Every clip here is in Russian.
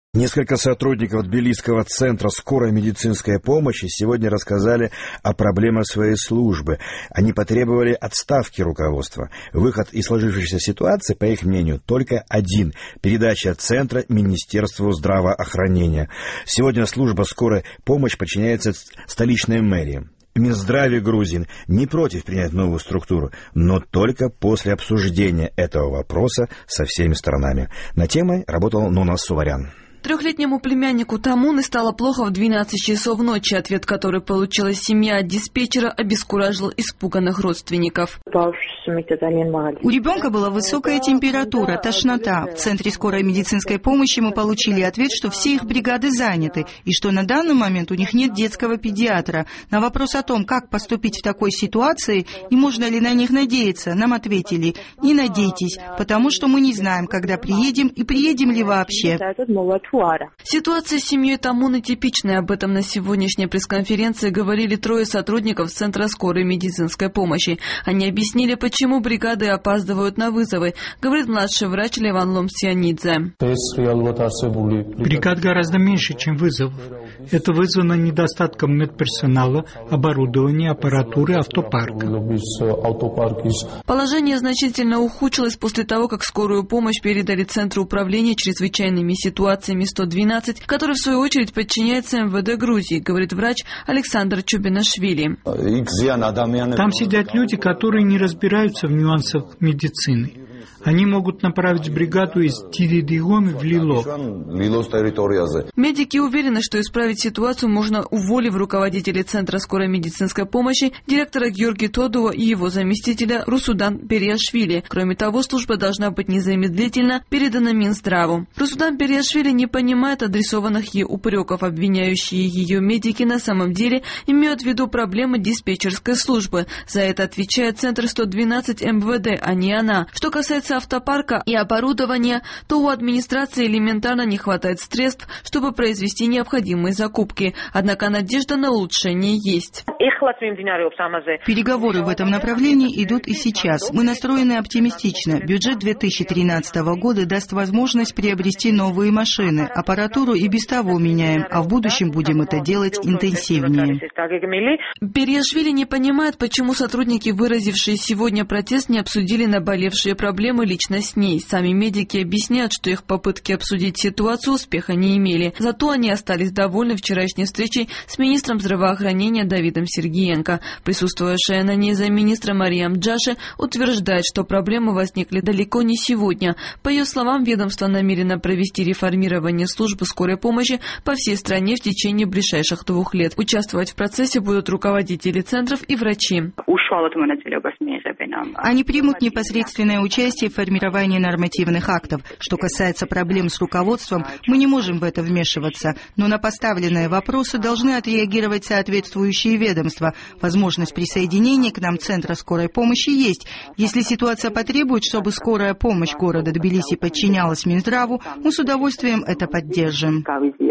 Несколько сотрудников Тбилисского центра скорой медицинской помощи сегодня рассказали о проблемах своей службы. Они потребовали отставки руководства. Выход из сложившейся ситуации, по их мнению, только один – передача центра Министерству здравоохранения. Сегодня служба скорой помощи подчиняется столичной мэрии. Минздраве Грузии не против принять новую структуру, но только после обсуждения этого вопроса со всеми сторонами. Над темой работал Нонас Суварян. Трехлетнему племяннику Тамуны стало плохо в 12 часов ночи. Ответ, который получила семья от диспетчера, обескуражил испуганных родственников. У ребенка была высокая температура, тошнота. В центре скорой медицинской помощи мы получили ответ, что все их бригады заняты, и что на данный момент у них нет детского педиатра. На вопрос о том, как поступить в такой ситуации и можно ли на них надеяться, нам ответили: не надейтесь, потому что мы не знаем, когда приедем и приедем ли вообще. Ситуация с семьей Тамуны типичная. Об этом на сегодняшней пресс-конференции говорили трое сотрудников Центра скорой медицинской помощи. Они объяснили, почему бригады опаздывают на вызовы, говорит младший врач Леван Ломсианидзе. Бригад гораздо меньше, чем вызовов. Это вызвано недостатком медперсонала, оборудования, аппаратуры, автопарка. Положение значительно ухудшилось после того, как скорую помощь передали Центру управления чрезвычайными ситуациями 112, который в свою очередь подчиняется МВД Грузии, говорит врач Александр Чубинашвили. Там сидят люди, которые не разбираются в нюансах медицины. Они могут направить бригаду из Тиридигоми в Лило. Медики уверены, что исправить ситуацию можно, уволив руководителей Центра скорой медицинской помощи, директора Георгия Тодова и его заместителя Русудан Периашвили. Кроме того, служба должна быть незамедлительно передана Минздраву. Русудан Периашвили не понимает адресованных ей упреков. Обвиняющие ее медики на самом деле имеют в виду проблемы диспетчерской службы. За это отвечает Центр 112 МВД, а не она. Что касается автопарка и оборудования, то у администрации элементарно не хватает средств, чтобы произвести необходимые закупки. Однако надежда на улучшение есть. Переговоры в этом направлении идут и сейчас. Мы настроены оптимистично. Бюджет 2013 года даст возможность приобрести новые машины. Аппаратуру и без того меняем, а в будущем будем это делать интенсивнее. Периашвили не понимает, почему сотрудники, выразившие сегодня протест, не обсудили наболевшие проблемы лично с ней. Сами медики объясняют, что их попытки обсудить ситуацию успеха не имели. Зато они остались довольны вчерашней встречей с министром здравоохранения Давидом Сергиенко. Присутствующая на ней замминистра Мариам Джаши утверждает, что проблемы возникли далеко не сегодня. По ее словам, ведомство намерено провести реформирование службы скорой помощи по всей стране в течение ближайших 2 лет. Участвовать в процессе будут руководители центров и врачи. Они примут непосредственное участие в формировании нормативных актов. Что касается проблем с руководством, мы не можем в это вмешиваться, но на поставленные вопросы должны отреагировать соответствующие ведомства. Возможность присоединения к нам Центра скорой помощи есть. Если ситуация потребует, чтобы скорая помощь города Тбилиси подчинялась Минздраву, мы с удовольствием это поддержим.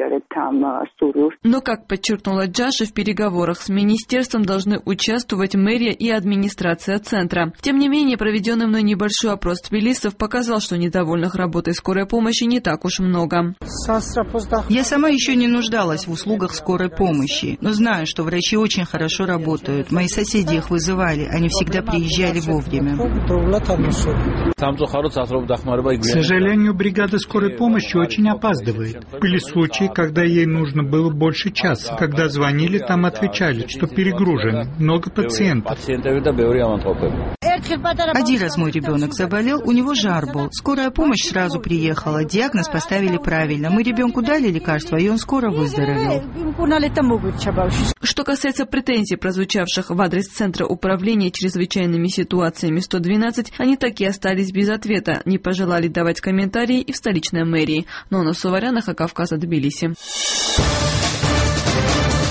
Но, как подчеркнула Джаши, в переговорах с министерством должны участвовать мэрия и администрация центра. Тем не менее, проведенный мной небольшой опрос тбилисцев показал, что недовольных работой скорой помощи не так уж много. Я сама еще не нуждалась в услугах скорой помощи, но знаю, что врачи очень хорошо работают. Мои соседи их вызывали, они всегда приезжали вовремя. К сожалению, бригада скорой помощи очень опаздывает. Были случаи, когда ей нужно было больше часа. Когда звонили, там отвечали, что перегружены, много пациентов. Один раз мой ребенок заболел, у него жар был. Скорая помощь сразу приехала, диагноз поставили правильно. Мы ребенку дали лекарство, и он скоро выздоровел. Что касается претензий, прозвучавших в адрес Центра управления чрезвычайными ситуациями 112, они так и остались без ответа, не пожелали давать комментарии и в столичной мэрии. Нонас Суварян, Кавказа, Тбилиси.